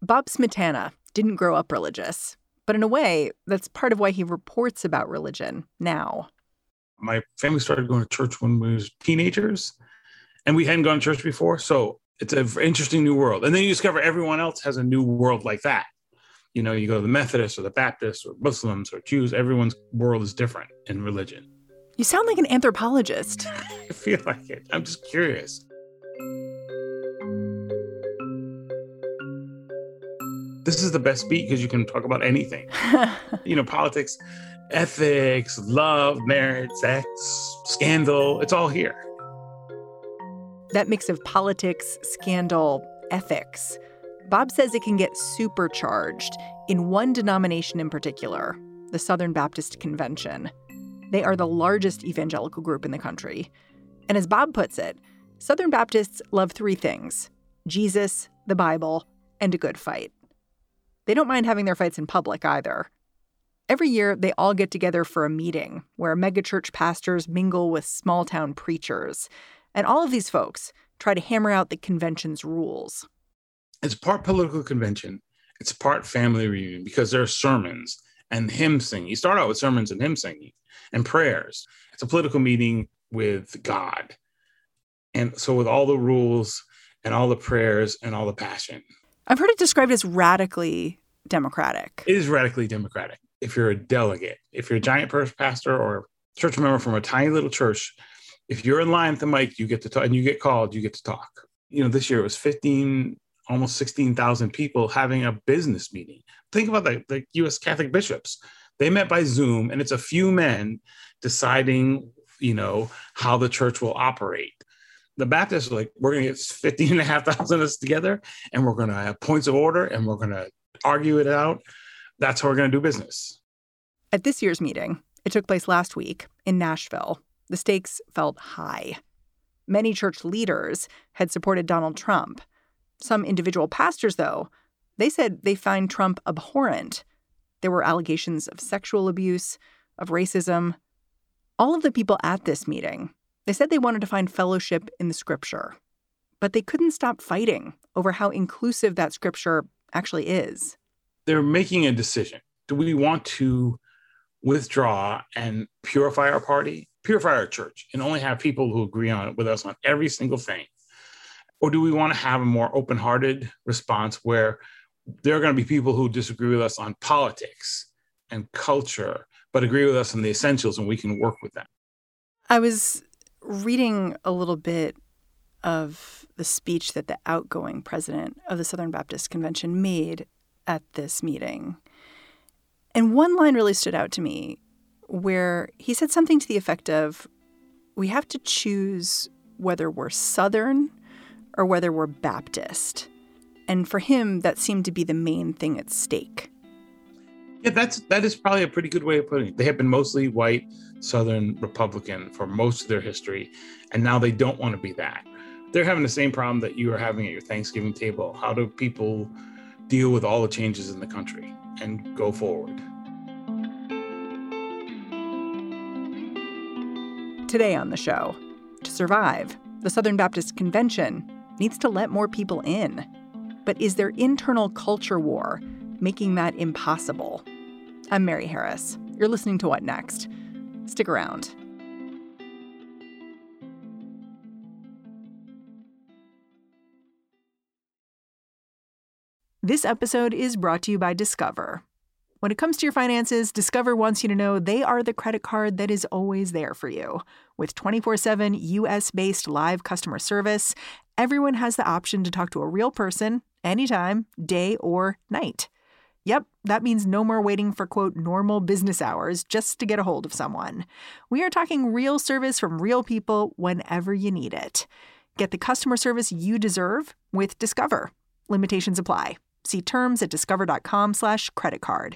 Bob Smietana didn't grow up religious, but in a way, that's part of why he reports about religion now. My family started going to church when we were teenagers, and we hadn't gone to church before. So it's an interesting new world. And then you discover everyone else has a new world like that. You know, you go to the Methodists or the Baptists or Muslims or Jews. Everyone's world is different in religion. You sound like an anthropologist. I feel like it. I'm just curious. This is the best beat because you can talk about anything. You know, politics, ethics, love, marriage, sex, scandal. It's all here. That mix of politics, scandal, ethics. Bob says it can get supercharged in one denomination in particular, the Southern Baptist Convention. They are the largest evangelical group in the country. And as Bob puts it, Southern Baptists love three things: Jesus, the Bible, and a good fight. They don't mind having their fights in public either. Every year, they all get together for a meeting where megachurch pastors mingle with small-town preachers. And all of these folks try to hammer out the convention's rules. It's part political convention. It's part family reunion because there are sermons and hymn singing. You start out with sermons and hymn singing and prayers. It's a political meeting with God. And so with all the rules and all the prayers and all the passion. I've heard it described as radically democratic. It is radically democratic. If you're a delegate, if you're a giant pastor or church member from a tiny little church, if you're in line at the mic, you get to talk, and you get called, you get to talk. You know, this year it was 15, almost 16,000 people having a business meeting. Think about the U.S. Catholic bishops. They met by Zoom, and it's a few men deciding, you know, how the church will operate. The Baptists are like, we're going to get 15,500 of us together, and we're going to have points of order, and we're going to argue it out. That's how we're going to do business. At this year's meeting, it took place last week in Nashville. The stakes felt high. Many church leaders had supported Donald Trump. Some individual pastors, though, they said they find Trump abhorrent. There were allegations of sexual abuse, of racism. All of the people at this meeting, they said they wanted to find fellowship in the scripture. But they couldn't stop fighting over how inclusive that scripture actually is. They're making a decision. Do we want to withdraw and purify our party, purify our church, and only have people who agree on it with us on every single thing? Or do we want to have a more open-hearted response where there are going to be people who disagree with us on politics and culture, but agree with us on the essentials, and we can work with them? I was reading a little bit of the speech that the outgoing president of the Southern Baptist Convention made at this meeting. And one line really stood out to me where he said something to the effect of, we have to choose whether we're Southern or whether we're Baptist. And for him, that seemed to be the main thing at stake. Yeah, that is probably a pretty good way of putting it. They have been mostly white, Southern Republican for most of their history, and now they don't want to be that. They're having the same problem that you are having at your Thanksgiving table. How do people deal with all the changes in the country and go forward? Today on the show, to survive, the Southern Baptist Convention needs to let more people in. But is their internal culture war making that impossible? I'm Mary Harris. You're listening to What Next? Stick around. This episode is brought to you by Discover. When it comes to your finances, Discover wants you to know they are the credit card that is always there for you. With 24/7 U.S.-based live customer service, everyone has the option to talk to a real person anytime, day or night. Yep, that means no more waiting for, quote, normal business hours just to get a hold of someone. We are talking real service from real people whenever you need it. Get the customer service you deserve with Discover. Limitations apply. See terms at discover.com/creditcard.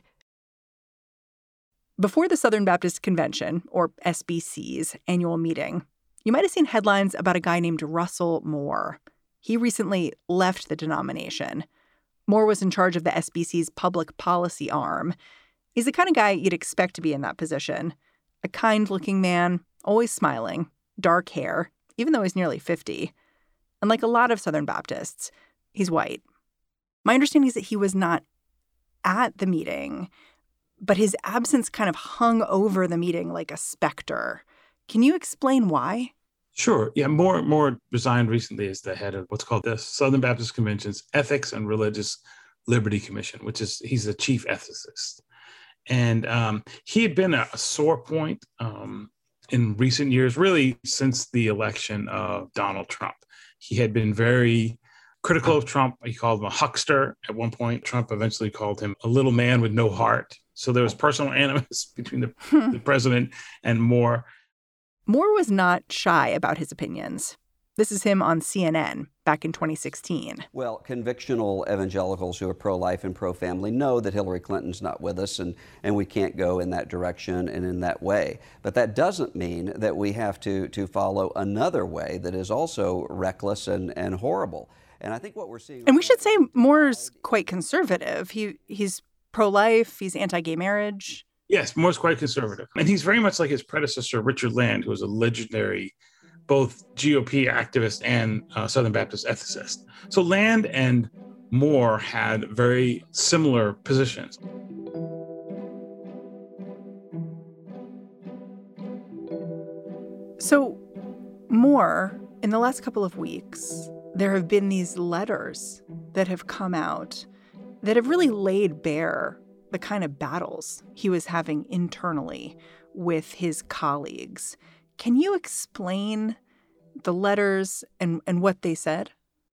Before the Southern Baptist Convention, or SBC's, annual meeting, you might have seen headlines about a guy named Russell Moore. He recently left the denomination. Moore was in charge of the SBC's public policy arm. He's the kind of guy you'd expect to be in that position. A kind-looking man, always smiling, dark hair, even though he's nearly 50. And like a lot of Southern Baptists, he's white. My understanding is that he was not at the meeting, but his absence kind of hung over the meeting like a specter. Can you explain why? Sure. Yeah, Moore resigned recently as the head of what's called the Southern Baptist Convention's Ethics and Religious Liberty Commission, he's the chief ethicist. And he had been a sore point in recent years, really since the election of Donald Trump. He had been very critical of Trump. He called him a huckster at one point. Trump eventually called him a little man with no heart. So there was personal animus between the president and Moore. Moore was not shy about his opinions. This is him on CNN back in 2016. Well, convictional evangelicals who are pro-life and pro-family know that Hillary Clinton's not with us, and we can't go in that direction and in that way. But that doesn't mean that we have to follow another way that is also reckless and horrible. And I think what we're seeing... And we should say Moore's quite conservative. He's pro-life, he's anti-gay marriage. Yes, Moore's quite conservative. And he's very much like his predecessor, Richard Land, who was a legendary both GOP activist and Southern Baptist ethicist. So Land and Moore had very similar positions. So Moore, in the last couple of weeks, there have been these letters that have come out that have really laid bare the kind of battles he was having internally with his colleagues. Can you explain the letters and what they said?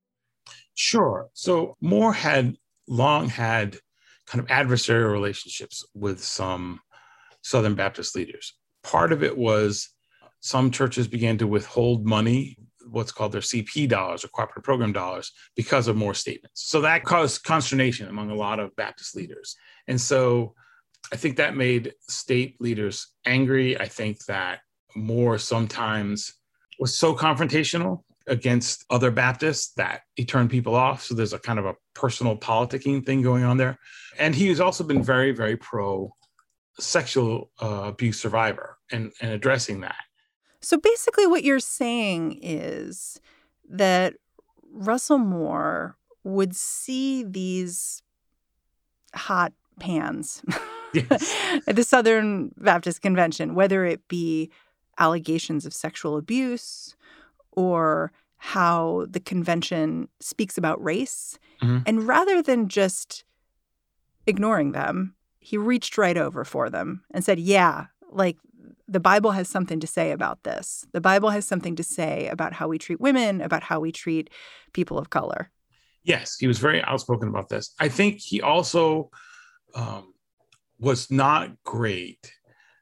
Sure. So Moore had long had kind of adversarial relationships with some Southern Baptist leaders. Part of it was some churches began to withhold money, what's called their CP dollars or cooperative program dollars, because of Moore's statements. So that caused consternation among a lot of Baptist leaders. And so I think that made state leaders angry. I think that Moore sometimes was so confrontational against other Baptists that he turned people off. So there's a kind of a personal politicking thing going on there. And he has also been very, very pro sexual abuse survivor and addressing that. So basically what you're saying is that Russell Moore would see these hot pans Yes. at the Southern Baptist Convention, whether it be allegations of sexual abuse or how the convention speaks about race. Mm-hmm. And rather than just ignoring them, he reached right over for them and said, yeah, like the Bible has something to say about this. The Bible has something to say about how we treat women, about how we treat people of color. Yes, he was very outspoken about this. I think he also was not great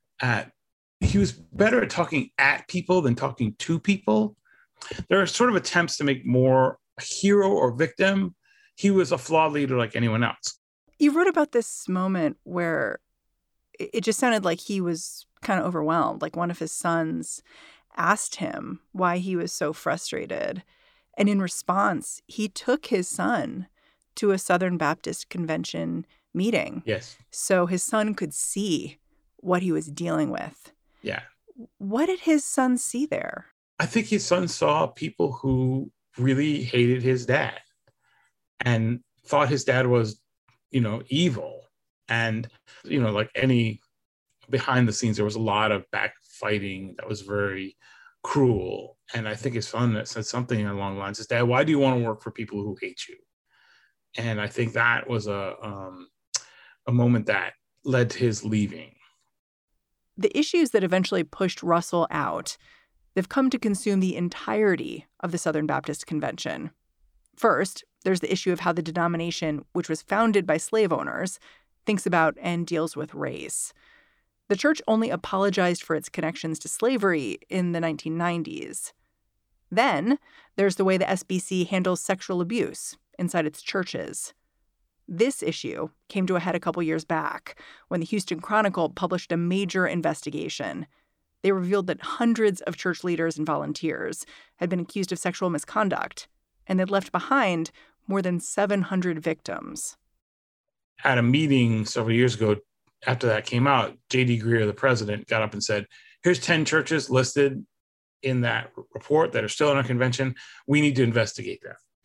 he was better at talking at people than talking to people. There are sort of attempts to make Moore a hero or victim. He was a flawed leader like anyone else. You wrote about this moment where it just sounded like he was kind of overwhelmed. Like one of his sons asked him why he was so frustrated. And in response, he took his son to a Southern Baptist Convention meeting. Yes. So his son could see what he was dealing with. Yeah. What did his son see there? I think his son saw people who really hated his dad and thought his dad was, evil. And, like any behind the scenes, there was a lot of backfighting that was very cruel. And I think his son said something along the lines of, Dad, why do you want to work for people who hate you? And I think that was a moment that led to his leaving. The issues that eventually pushed Russell out, they've come to consume the entirety of the Southern Baptist Convention. First, there's the issue of how the denomination, which was founded by slave owners, thinks about and deals with race. The church only apologized for its connections to slavery in the 1990s. Then there's the way the SBC handles sexual abuse inside its churches. This issue came to a head a couple years back when the Houston Chronicle published a major investigation. They revealed that hundreds of church leaders and volunteers had been accused of sexual misconduct, and they'd left behind more than 700 victims. At a meeting several years ago, after that came out, J.D. Greear, the president, got up and said, here's 10 churches listed in that report that are still in our convention. We need to investigate them.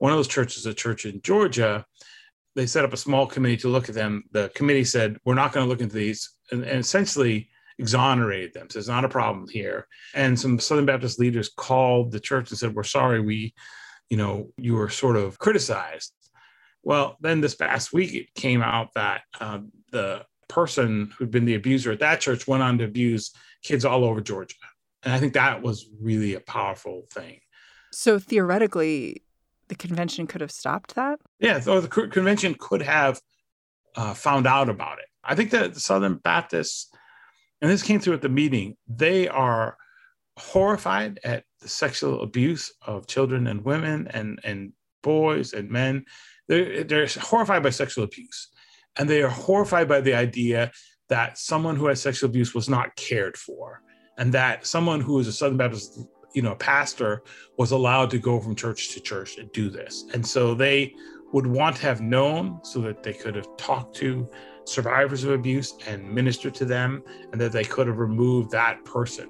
one of those churches, a church in Georgia, they set up a small committee to look at them. The committee said, we're not going to look into these, and essentially exonerated them. So it's not a problem here. And some Southern Baptist leaders called the church and said, we're sorry, you were sort of criticized. Well, then this past week, it came out that the person who'd been the abuser at that church went on to abuse kids all over Georgia. And I think that was really a powerful thing. So theoretically, the convention could have stopped that? Yeah, so the convention could have found out about it. I think that the Southern Baptists, and this came through at the meeting, they are horrified at the sexual abuse of children and women and boys and men. They're horrified by sexual abuse. And they are horrified by the idea that someone who has sexual abuse was not cared for, and that someone who is a Southern Baptist, pastor was allowed to go from church to church and do this. And so they would want to have known so that they could have talked to survivors of abuse and ministered to them, and that they could have removed that person.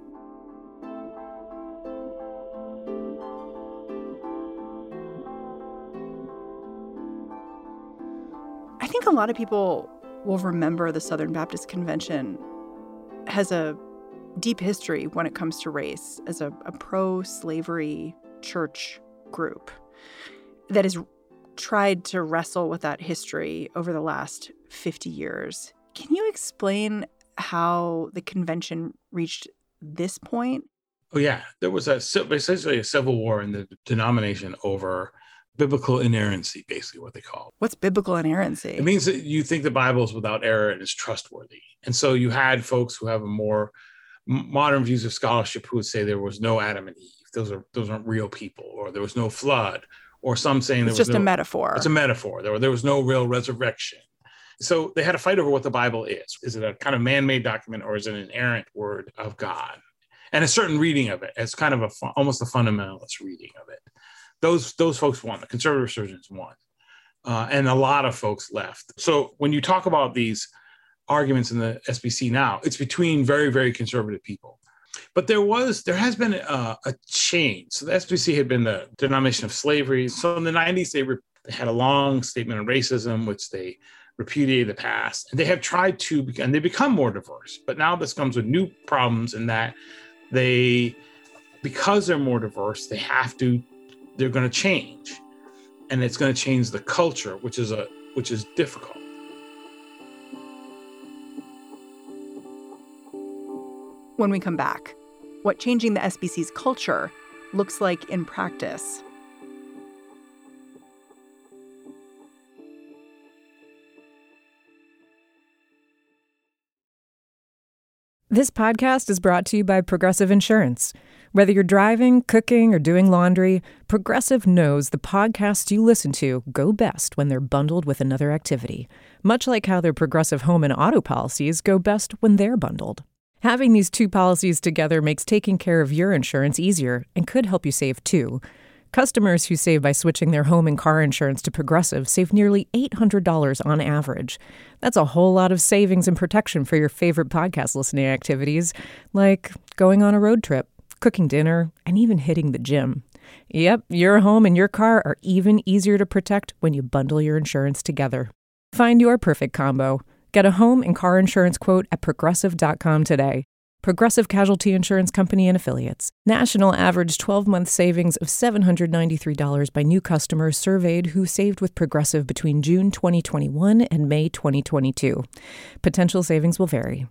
I think a lot of people will remember the Southern Baptist Convention has a deep history when it comes to race as a pro-slavery church group that has tried to wrestle with that history over the last 50 years. Can you explain how the convention reached this point? Oh, yeah. There was essentially a civil war in the denomination over biblical inerrancy, basically what they call it. What's biblical inerrancy? It means that you think the Bible is without error and is trustworthy. And so you had folks who have a more modern views of scholarship who would say there was no Adam and Eve. Those aren't real people, or there was no flood, or some saying it's just a metaphor. It's a metaphor. There was no real resurrection. So they had a fight over what the Bible is. Is it a kind of man-made document, or is it an inerrant word of God? And a certain reading of it as kind of almost a fundamentalist reading of it. Those folks won. The conservative surgeons won. And a lot of folks left. So when you talk about these arguments in the SBC now, it's between very, very conservative people. But there has been a change. So the SBC had been the denomination of slavery. So in the 90s, they had a long statement on racism, which they repudiated the past. And they have tried to, and they become more diverse. But now this comes with new problems in that because they're more diverse, they're going to change. And it's going to change the culture, which is difficult. When we come back, what changing the SBC's culture looks like in practice. This podcast is brought to you by Progressive Insurance. Whether you're driving, cooking, or doing laundry, Progressive knows the podcasts you listen to go best when they're bundled with another activity, much like how their Progressive home and auto policies go best when they're bundled. Having these two policies together makes taking care of your insurance easier and could help you save too. Customers who save by switching their home and car insurance to Progressive save nearly $800 on average. That's a whole lot of savings and protection for your favorite podcast listening activities, like going on a road trip, cooking dinner, and even hitting the gym. Yep, your home and your car are even easier to protect when you bundle your insurance together. Find your perfect combo. Get a home and car insurance quote at Progressive.com today. Progressive Casualty Insurance Company and Affiliates. National average 12-month savings of $793 by new customers surveyed who saved with Progressive between June 2021 and May 2022. Potential savings will vary.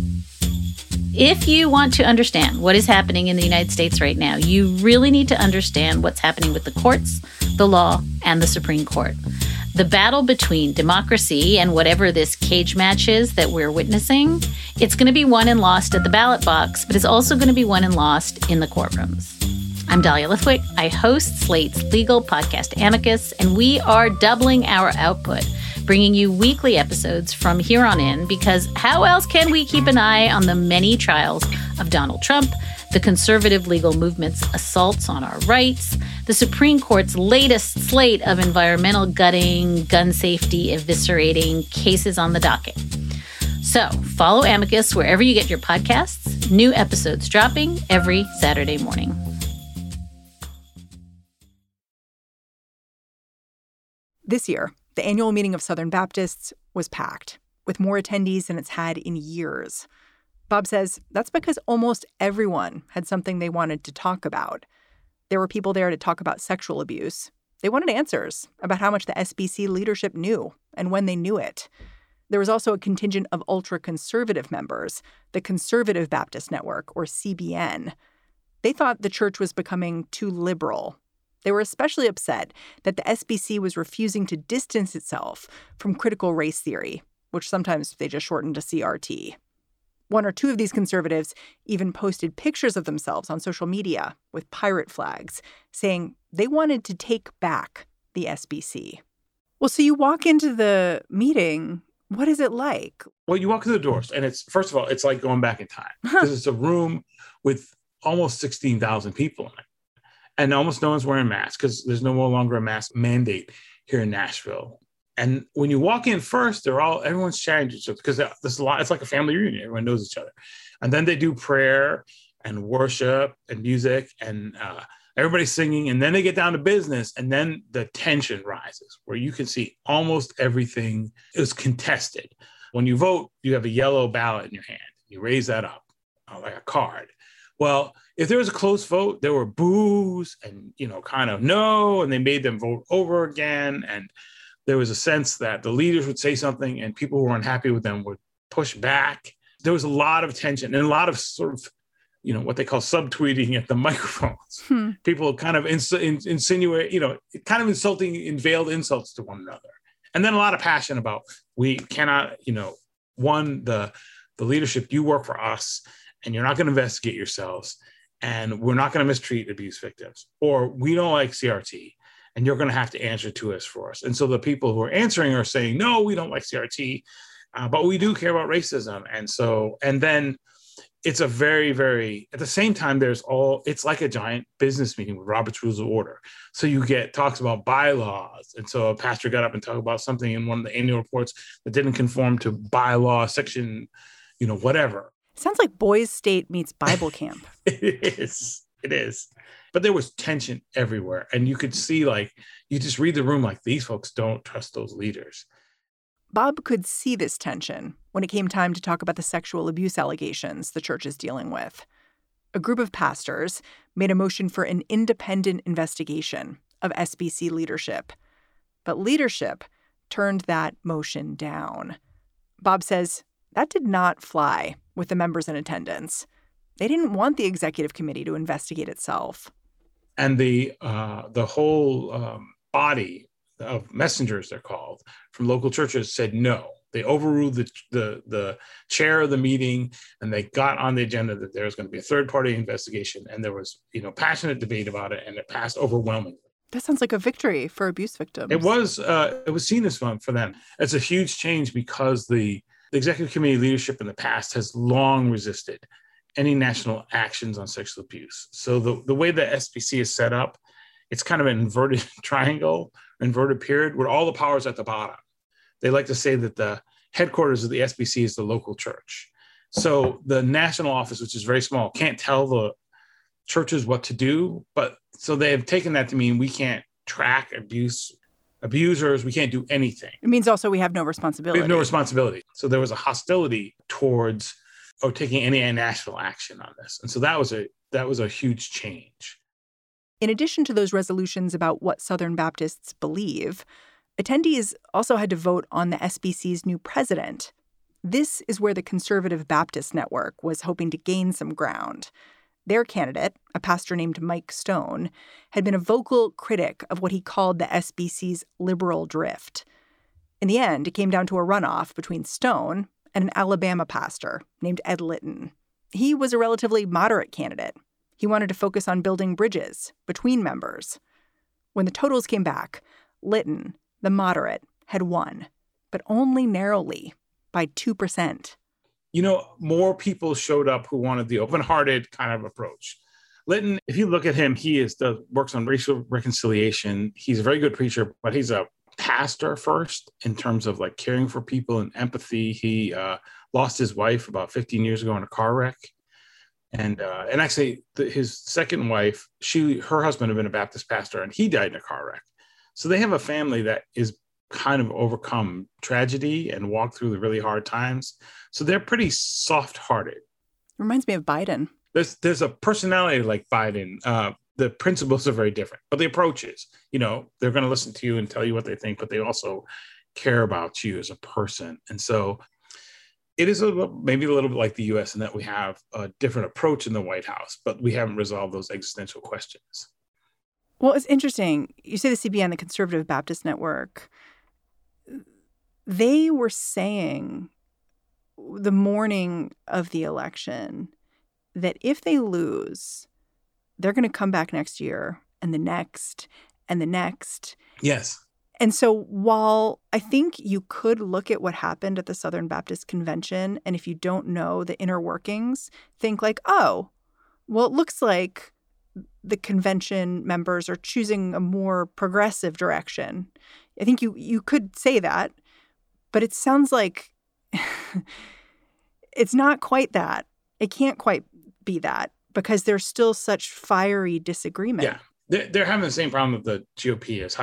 If you want to understand what is happening in the United States right now, you really need to understand what's happening with the courts, the law, and the Supreme Court. The battle between democracy and whatever this cage match is that we're witnessing, it's going to be won and lost at the ballot box, but it's also going to be won and lost in the courtrooms. I'm Dahlia Lithwick. I host Slate's legal podcast Amicus, and we are doubling our output, bringing you weekly episodes from here on in, because how else can we keep an eye on the many trials of Donald Trump, the conservative legal movement's assaults on our rights, the Supreme Court's latest slate of environmental gutting, gun safety eviscerating cases on the docket. So follow Amicus wherever you get your podcasts. New episodes dropping every Saturday morning. This year, the annual meeting of Southern Baptists was packed, with more attendees than it's had in years. Bob says that's because almost everyone had something they wanted to talk about. There were people there to talk about sexual abuse. They wanted answers about how much the SBC leadership knew and when they knew it. There was also a contingent of ultra-conservative members, the Conservative Baptist Network, or CBN. They thought the church was becoming too liberal. They were especially upset that the SBC was refusing to distance itself from critical race theory, which sometimes they just shortened to CRT. One or two of these conservatives even posted pictures of themselves on social media with pirate flags, saying they wanted to take back the SBC. Well, so you walk into the meeting. What is it like? Well, you walk through the doors, and it's, first of all, it's like going back in time. Because it's a room with almost 16,000 people in it. And almost no one's wearing masks because there's no longer a mask mandate here in Nashville. And when you walk in first, everyone's chatting to each other because there's a lot. It's like a family reunion. Everyone knows each other. And then they do prayer and worship and music and everybody's singing. And then they get down to business. And then the tension rises where you can see almost everything is contested. When you vote, you have a yellow ballot in your hand. You raise that up like a card. Well, if there was a close vote, there were boos and, kind of no, and they made them vote over again. And there was a sense that the leaders would say something and people who were unhappy with them would push back. There was a lot of tension and a lot of sort of, what they call subtweeting at the microphones. People kind of insinuate, kind of insulting in veiled insults to one another. And then a lot of passion about we cannot, the leadership, you work for us and you're not going to investigate yourselves and we're not going to mistreat abuse victims, or we don't like CRT. And you're going to have to answer to us for us. And so the people who are answering are saying, no, we don't like CRT, but we do care about racism. And then it's a very, very, at the same time, it's like a giant business meeting with Robert's Rules of Order. So you get talks about bylaws. And so a pastor got up and talked about something in one of the annual reports that didn't conform to bylaw section, whatever. Sounds like Boys State meets Bible camp. It is. But there was tension everywhere. And you could see, you just read the room like these folks don't trust those leaders. Bob could see this tension when it came time to talk about the sexual abuse allegations the church is dealing with. A group of pastors made a motion for an independent investigation of SBC leadership. But leadership turned that motion down. Bob says that did not fly with the members in attendance. They didn't want the executive committee to investigate itself. And the whole body of messengers, they're called, from local churches said no. They overruled the chair of the meeting, and they got on the agenda that there was going to be a third-party investigation. And there was, passionate debate about it, and it passed overwhelmingly. That sounds like a victory for abuse victims. It was seen as one for them. It's a huge change because the executive committee leadership in the past has long resisted any national actions on sexual abuse. So the way the SBC is set up, it's kind of an inverted triangle, inverted pyramid, where all the power is at the bottom. They like to say that the headquarters of the SBC is the local church. So the national office, which is very small, can't tell the churches what to do. But so they have taken that to mean we can't track abusers, we can't do anything. It means also we have no responsibility. We have no responsibility. So there was a hostility towards taking any national action on this. And so that was a huge change. In addition to those resolutions about what Southern Baptists believe, attendees also had to vote on the SBC's new president. This is where the Conservative Baptist Network was hoping to gain some ground. Their candidate, a pastor named Mike Stone, had been a vocal critic of what he called the SBC's liberal drift. In the end, it came down to a runoff between Stone and an Alabama pastor named Ed Litton. He was a relatively moderate candidate. He wanted to focus on building bridges between members. When the totals came back, Litton, the moderate, had won, but only narrowly, by 2%. More people showed up who wanted the open-hearted kind of approach. Litton, if you look at him, he works on racial reconciliation. He's a very good preacher, but he's a pastor first in terms of caring for people and empathy. He lost his wife about 15 years ago in a car wreck. And actually his second wife, her husband had been a Baptist pastor and he died in a car wreck. So they have a family that is kind of overcome tragedy and walked through the really hard times. So they're pretty soft-hearted. Reminds me of Biden. There's a personality like Biden. The principles are very different, but the approach is, they're going to listen to you and tell you what they think, but they also care about you as a person. And so it is maybe a little bit like the U.S. in that we have a different approach in the White House, but we haven't resolved those existential questions. Well, it's interesting. You say the CBN, the Conservative Baptist Network, they were saying the morning of the election that if they lose, they're going to come back next year and the next and the next. Yes. And so while I think you could look at what happened at the Southern Baptist Convention, and if you don't know the inner workings, think like, oh, well, it looks like the convention members are choosing a more progressive direction. I think you could say that, but it sounds like it's not quite that. It can't quite be that because there's still such fiery disagreement. Yeah, they're having the same problem that the GOP is. How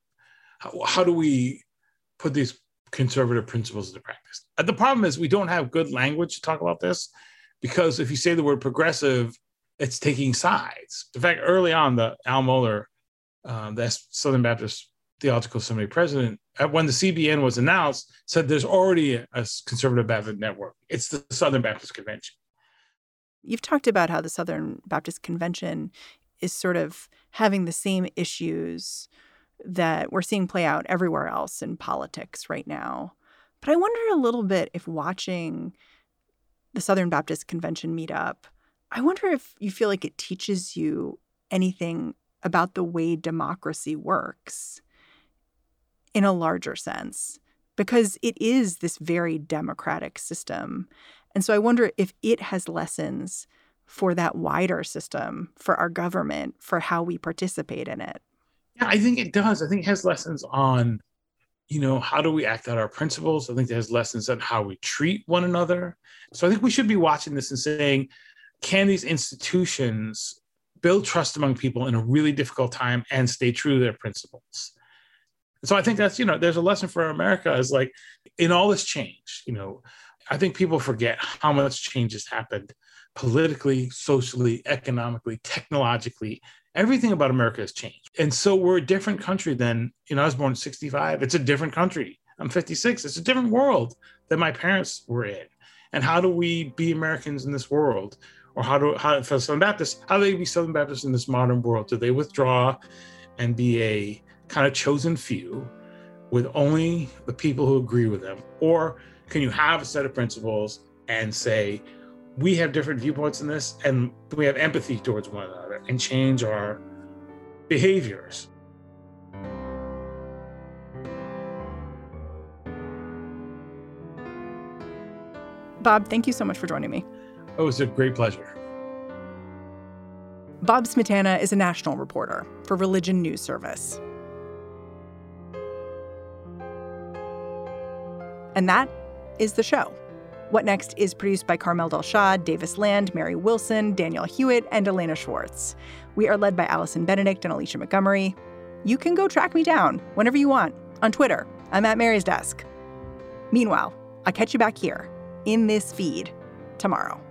do we put these conservative principles into practice? The problem is we don't have good language to talk about this because if you say the word progressive, it's taking sides. In fact, early on, Al Mohler, the Southern Baptist Theological Seminary president, when the CBN was announced, said there's already a conservative Baptist network. It's the Southern Baptist Convention. You've talked about how the Southern Baptist Convention is sort of having the same issues that we're seeing play out everywhere else in politics right now. But I wonder a little bit if watching the Southern Baptist Convention meet up, I wonder if you feel like it teaches you anything about the way democracy works in a larger sense, because it is this very democratic system. And so I wonder if it has lessons for that wider system, for our government, for how we participate in it. Yeah, I think it does. I think it has lessons on, how do we act out our principles? I think it has lessons on how we treat one another. So I think we should be watching this and saying, can these institutions build trust among people in a really difficult time and stay true to their principles? And so I think that's, there's a lesson for America is like, in all this change, I think people forget how much change has happened politically, socially, economically, technologically. Everything about America has changed. And so we're a different country than, I was born in 1965. It's a different country. I'm 56. It's a different world than my parents were in. And how do we be Americans in this world? Or for Southern Baptists, how do they be Southern Baptists in this modern world? Do they withdraw and be a kind of chosen few with only the people who agree with them? Or can you have a set of principles and say, we have different viewpoints in this and we have empathy towards one another and change our behaviors? Bob, thank you so much for joining me. It was a great pleasure. Bob Smietana is a national reporter for Religion News Service. And that is the show. What Next is produced by Carmel Delshad, Davis Land, Mary Wilson, Danielle Hewitt, and Elena Schwartz. We are led by Allison Benedict and Alicia Montgomery. You can go track me down whenever you want on Twitter. I'm at Mary's Desk. Meanwhile, I'll catch you back here in this feed tomorrow.